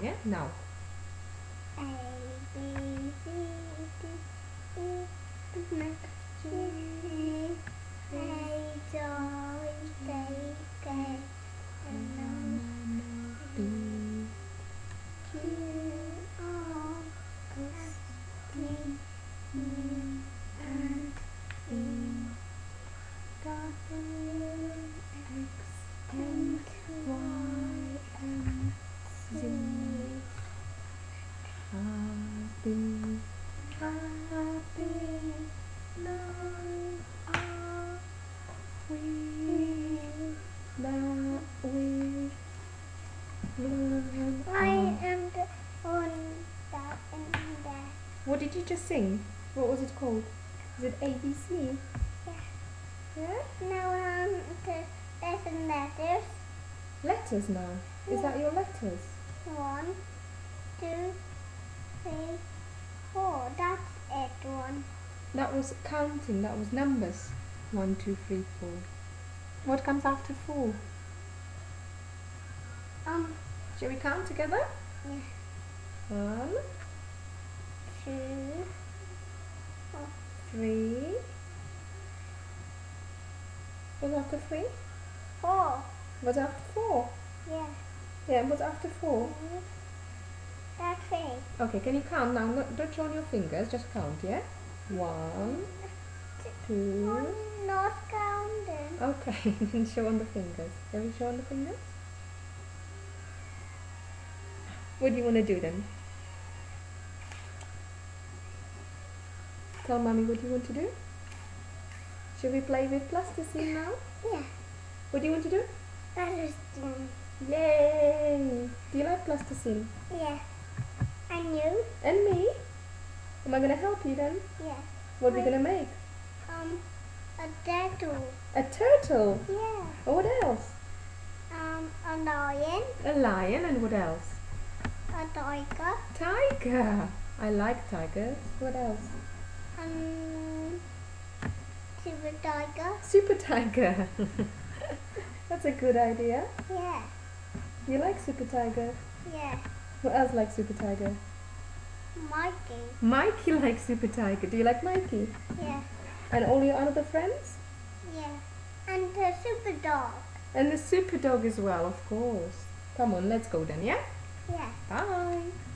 yeah? Now. A, B, C, D, E, F, G, H, I, J, K, L, M, N, Q, R, S, T, U, and V, W, X, and Y, and Z. Happy, happy, now are we that we learn. I am the one that and that. What did you just sing? What was it called? Is it ABC? Yeah. Yeah? Now the lesson letters. Letters now. Is that your letters? 1, 2, 3, 4. That's it. 1. That was counting, that was numbers. 1, 2, 3, 4. What comes after 4? Shall we count together? Yeah. 1, 2, 3. What's after 3? 4. What's after 4? Yeah. Yeah, what's after 4? That's 3. Okay, can you count now? Don't show on your fingers, just count, yeah? 1, 2. I'm not counting. Okay, then show on the fingers. Can we show on the fingers? What do you want to do then? Tell mommy what you want to do. Should we play with plasticine now? Yeah. What do you want to do? That is Yay! Do you like plasticine? yeah. And you? And me? Am I going to help you then? Yeah. What are we going to make? A turtle. A turtle? Yeah. Oh, what else? A lion. A lion, and what else? A tiger. Tiger! I like tigers. What else? Super tiger. Super tiger! That's a good idea. Yeah. You like super tiger? Yeah. Who else likes super tiger? Mikey. Mikey likes super tiger. Do you like Mikey? Yeah. And all your other friends? Yeah. And the super dog. And the super dog as well, of course. Come on, let's go then, yeah? Yeah. Bye!